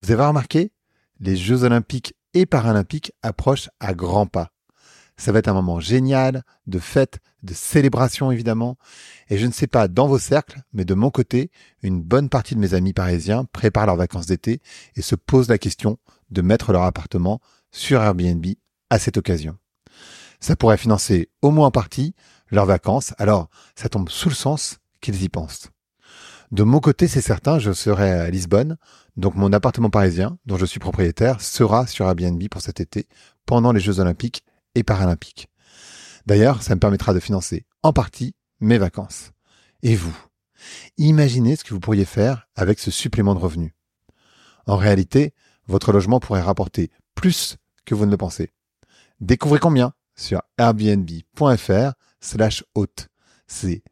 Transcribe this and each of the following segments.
Vous avez remarqué, les Jeux Olympiques et Paralympiques approchent à grands pas. Ça va être un moment génial, de fête, de célébration évidemment. Et je ne sais pas dans vos cercles, mais de mon côté, une bonne partie de mes amis parisiens préparent leurs vacances d'été et se posent la question de mettre leur appartement sur Airbnb à cette occasion. Ça pourrait financer au moins en partie leurs vacances, alors ça tombe sous le sens qu'ils y pensent. De mon côté, c'est certain, je serai à Lisbonne, donc mon appartement parisien, dont je suis propriétaire, sera sur Airbnb pour cet été, pendant les Jeux Olympiques et Paralympiques. D'ailleurs, ça me permettra de financer en partie mes vacances. Et vous, imaginez ce que vous pourriez faire avec ce supplément de revenus. En réalité, votre logement pourrait rapporter plus que vous ne le pensez. Découvrez combien sur airbnb.fr/hôte. C'est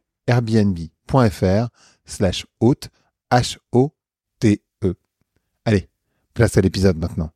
airbnb.fr/hôte, H-O-T-E. Allez, place à l'épisode maintenant.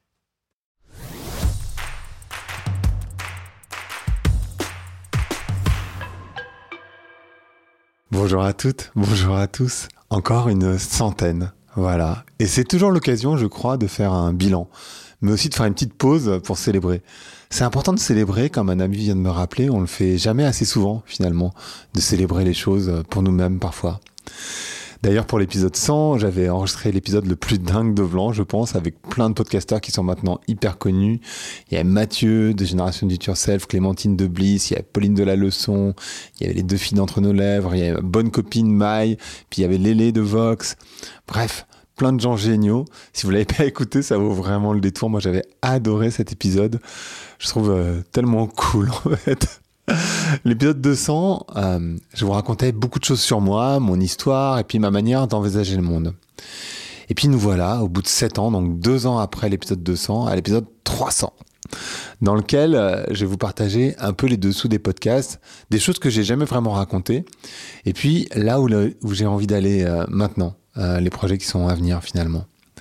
Bonjour à toutes, bonjour à tous. Encore une centaine, voilà. Et c'est toujours l'occasion, je crois, de faire un bilan, mais aussi de faire une petite pause pour célébrer. C'est important de célébrer, comme un ami vient de me rappeler, on le fait jamais assez souvent, finalement, de célébrer les choses pour nous-mêmes parfois. D'ailleurs, pour l'épisode 100, j'avais enregistré l'épisode le plus dingue de Vlan, je pense, avec plein de podcasteurs qui sont maintenant hyper connus. Il y a Mathieu de Génération Do It Yourself, Clémentine de Bliss, il y a Pauline de la Leçon, il y avait les deux filles d'Entre nos lèvres, il y a ma bonne copine Maï, puis il y avait Lélé de Vox. Bref, plein de gens géniaux. Si vous l'avez pas écouté, ça vaut vraiment le détour. Moi, j'avais adoré cet épisode. Je trouve tellement cool, en fait. L'épisode 200, je vous racontais beaucoup de choses sur moi, mon histoire et puis ma manière d'envisager le monde. Et puis nous voilà, au bout de 7 ans, donc 2 ans après l'épisode 200, à l'épisode 300, dans lequel je vais vous partager un peu les dessous des podcasts, des choses que j'ai jamais vraiment racontées, et puis là où j'ai envie d'aller maintenant, les projets qui sont à venir finalement.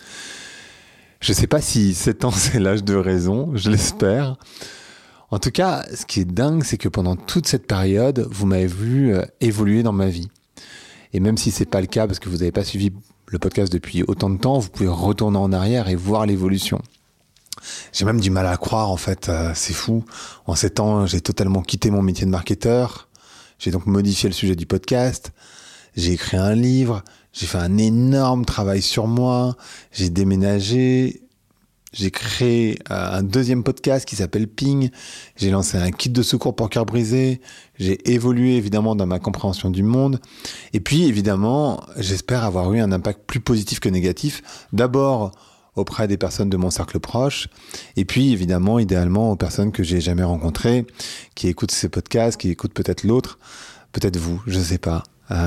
Je sais pas si 7 ans c'est l'âge de raison, je l'espère. En tout cas, ce qui est dingue, c'est que pendant toute cette période, vous m'avez vu évoluer dans ma vie. Et même si c'est pas le cas, parce que vous n'avez pas suivi le podcast depuis autant de temps, vous pouvez retourner en arrière et voir l'évolution. J'ai même du mal à croire, en fait, c'est fou. En 7 ans, j'ai totalement quitté mon métier de marketeur. J'ai donc modifié le sujet du podcast. J'ai écrit un livre. J'ai fait un énorme travail sur moi. J'ai déménagé. J'ai créé un deuxième podcast qui s'appelle Ping. J'ai lancé un kit de secours pour cœur brisé. J'ai évolué évidemment dans ma compréhension du monde. Et puis évidemment, j'espère avoir eu un impact plus positif que négatif. D'abord auprès des personnes de mon cercle proche. Et puis évidemment, idéalement, aux personnes que j'ai jamais rencontrées, qui écoutent ces podcasts, qui écoutent peut-être l'autre, peut-être vous, je sais pas.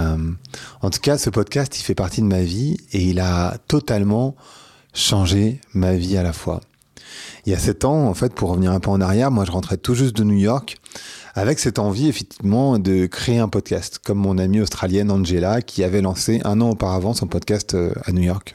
En tout cas, ce podcast, il fait partie de ma vie et il a totalement changer ma vie à la fois. Il y a 7 ans, en fait, pour revenir un peu en arrière, moi je rentrais tout juste de New York avec cette envie effectivement de créer un podcast, comme mon amie australienne Angela qui avait lancé 1 an auparavant son podcast à New York.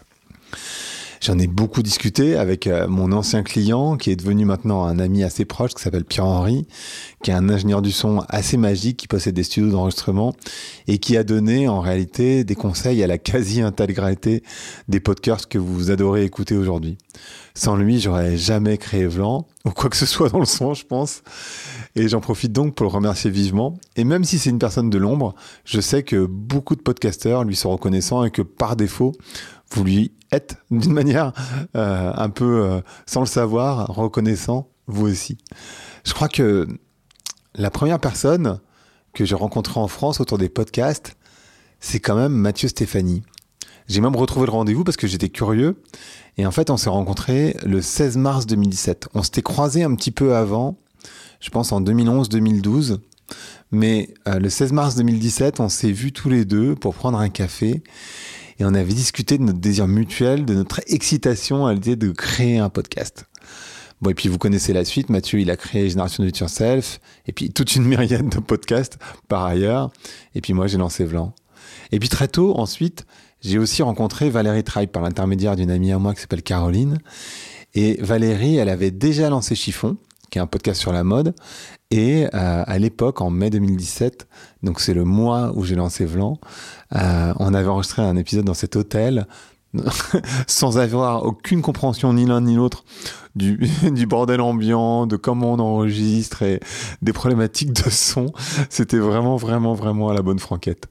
J'en ai beaucoup discuté avec mon ancien client qui est devenu maintenant un ami assez proche qui s'appelle Pierre-Henri, qui est un ingénieur du son assez magique qui possède des studios d'enregistrement et qui a donné en réalité des conseils à la quasi-intégralité des podcasts que vous adorez écouter aujourd'hui. Sans lui, j'aurais jamais créé Vlan ou quoi que ce soit dans le son, je pense. Et j'en profite donc pour le remercier vivement. Et même si c'est une personne de l'ombre, je sais que beaucoup de podcasteurs lui sont reconnaissants et que par défaut, vous lui êtes d'une manière un peu, sans le savoir, reconnaissant, vous aussi. Je crois que la première personne que j'ai rencontrée en France autour des podcasts, c'est quand même Mathieu Stéphanie. J'ai même retrouvé le rendez-vous parce que j'étais curieux. Et en fait, on s'est rencontrés le 16 mars 2017. On s'était croisés un petit peu avant, je pense en 2011-2012. Mais le 16 mars 2017, on s'est vus tous les deux pour prendre un café. Et on avait discuté de notre désir mutuel, de notre excitation à l'idée de créer un podcast. Bon, et puis vous connaissez la suite. Mathieu, il a créé Génération Do It Yourself. Et puis toute une myriade de podcasts par ailleurs. Et puis moi, j'ai lancé Vlan. Et puis très tôt, ensuite, j'ai aussi rencontré Valérie Tribe par l'intermédiaire d'une amie à moi qui s'appelle Caroline. Et Valérie, elle avait déjà lancé Chiffon, qui est un podcast sur la mode. Et à l'époque, en mai 2017, donc c'est le mois où j'ai lancé Vlan, on avait enregistré un épisode dans cet hôtel sans avoir aucune compréhension ni l'un ni l'autre du bordel ambiant, de comment on enregistre et des problématiques de son. C'était vraiment, vraiment, vraiment à la bonne franquette.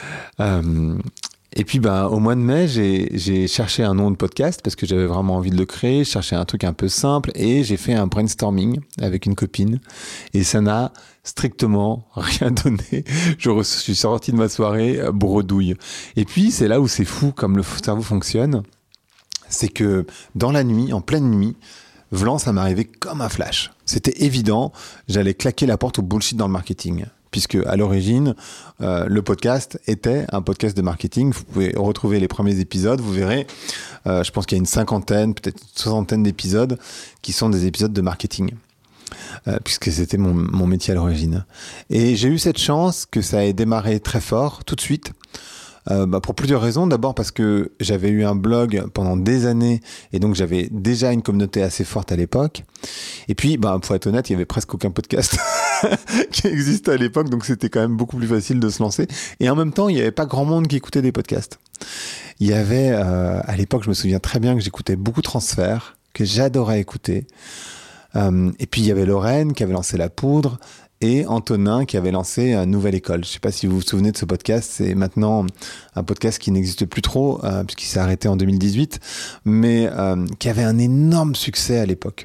Et puis, au mois de mai, j'ai cherché un nom de podcast parce que j'avais vraiment envie de le créer. Je cherchais un truc un peu simple et j'ai fait un brainstorming avec une copine et ça n'a strictement rien donné. Je suis sorti de ma soirée bredouille. Et puis, c'est là où c'est fou comme le cerveau fonctionne. C'est que dans la nuit, en pleine nuit, Vlan, ça m'arrivait comme un flash. C'était évident, j'allais claquer la porte au bullshit dans le marketing. Puisque à l'origine, le podcast était un podcast de marketing. Vous pouvez retrouver les premiers épisodes, vous verrez. Je pense qu'il y a une cinquantaine, peut-être une soixantaine d'épisodes qui sont des épisodes de marketing. Puisque c'était mon métier à l'origine. Et j'ai eu cette chance que ça ait démarré très fort, tout de suite. Pour plusieurs raisons. D'abord parce que j'avais eu un blog pendant des années et donc j'avais déjà une communauté assez forte à l'époque. Et puis, pour être honnête, il y avait presque aucun podcast qui existait à l'époque, donc c'était quand même beaucoup plus facile de se lancer. Et en même temps, il n'y avait pas grand monde qui écoutait des podcasts. Il y avait, à l'époque, je me souviens très bien que j'écoutais beaucoup Transfert, que j'adorais écouter. Et puis il y avait Lorraine qui avait lancé La Poudre et Antonin qui avait lancé Nouvelle École. Je ne sais pas si vous vous souvenez de ce podcast, c'est maintenant un podcast qui n'existe plus trop puisqu'il s'est arrêté en 2018, mais qui avait un énorme succès à l'époque.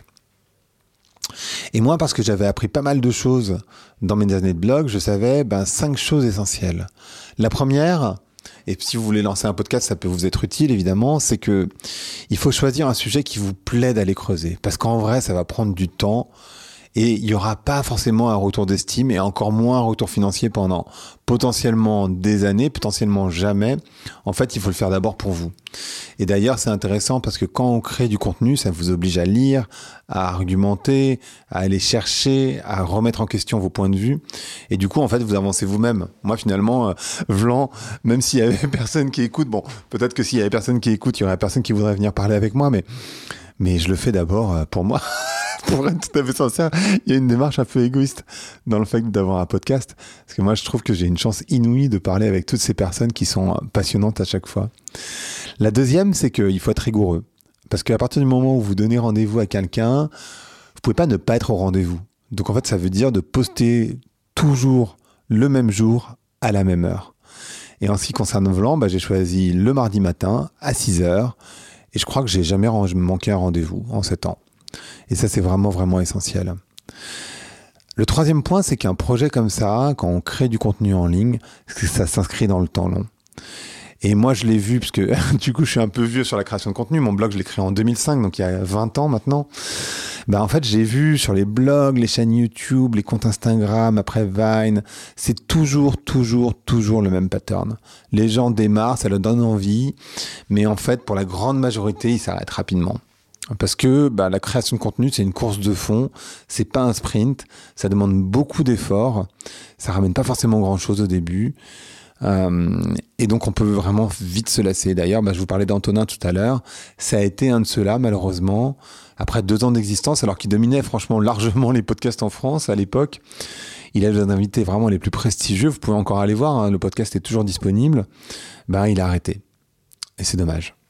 Et moi, parce que j'avais appris pas mal de choses dans mes années de blog, je savais 5 choses essentielles. La première, et si vous voulez lancer un podcast, ça peut vous être utile évidemment, c'est que il faut choisir un sujet qui vous plaît d'aller creuser, parce qu'en vrai, ça va prendre du temps. Et il n'y aura pas forcément un retour d'estime et encore moins un retour financier pendant potentiellement des années, potentiellement jamais. En fait, il faut le faire d'abord pour vous. Et d'ailleurs, c'est intéressant parce que quand on crée du contenu, ça vous oblige à lire, à argumenter, à aller chercher, à remettre en question vos points de vue. Et du coup, en fait, vous avancez vous-même. Moi, finalement, Vlan, même s'il y avait personne qui écoute, peut-être que s'il y avait personne qui écoute, il y aurait personne qui voudrait venir parler avec moi, mais je le fais d'abord pour moi. Pour être tout à fait sincère, il y a une démarche un peu égoïste dans le fait d'avoir un podcast. Parce que moi, je trouve que j'ai une chance inouïe de parler avec toutes ces personnes qui sont passionnantes à chaque fois. La deuxième, c'est qu'il faut être rigoureux. Parce qu'à partir du moment où vous donnez rendez-vous à quelqu'un, vous pouvez pas ne pas être au rendez-vous. Donc en fait, ça veut dire de poster toujours le même jour à la même heure. Et en ce qui concerne Vlan, j'ai choisi le mardi matin à 6h. Et je crois que j'ai jamais manqué un rendez-vous en 7 ans. Et ça, c'est vraiment, vraiment essentiel. Le troisième point, c'est qu'un projet comme ça, quand on crée du contenu en ligne, ça s'inscrit dans le temps long. Et moi, je l'ai vu, parce que du coup, je suis un peu vieux sur la création de contenu. Mon blog, je l'ai créé en 2005, donc il y a 20 ans maintenant. En fait, j'ai vu sur les blogs, les chaînes YouTube, les comptes Instagram, après Vine, c'est toujours le même pattern. Les gens démarrent, ça leur donne envie, mais en fait, pour la grande majorité, ils s'arrêtent rapidement. Parce que la création de contenu, c'est une course de fond, c'est pas un sprint, ça demande beaucoup d'efforts, ça ramène pas forcément grand-chose au début, et donc on peut vraiment vite se lasser. D'ailleurs, je vous parlais d'Antonin tout à l'heure, ça a été un de ceux-là, malheureusement, après 2 ans d'existence, alors qu'il dominait franchement largement les podcasts en France à l'époque. Il a des invités vraiment les plus prestigieux, vous pouvez encore aller voir, le podcast est toujours disponible. Il a arrêté, et c'est dommage.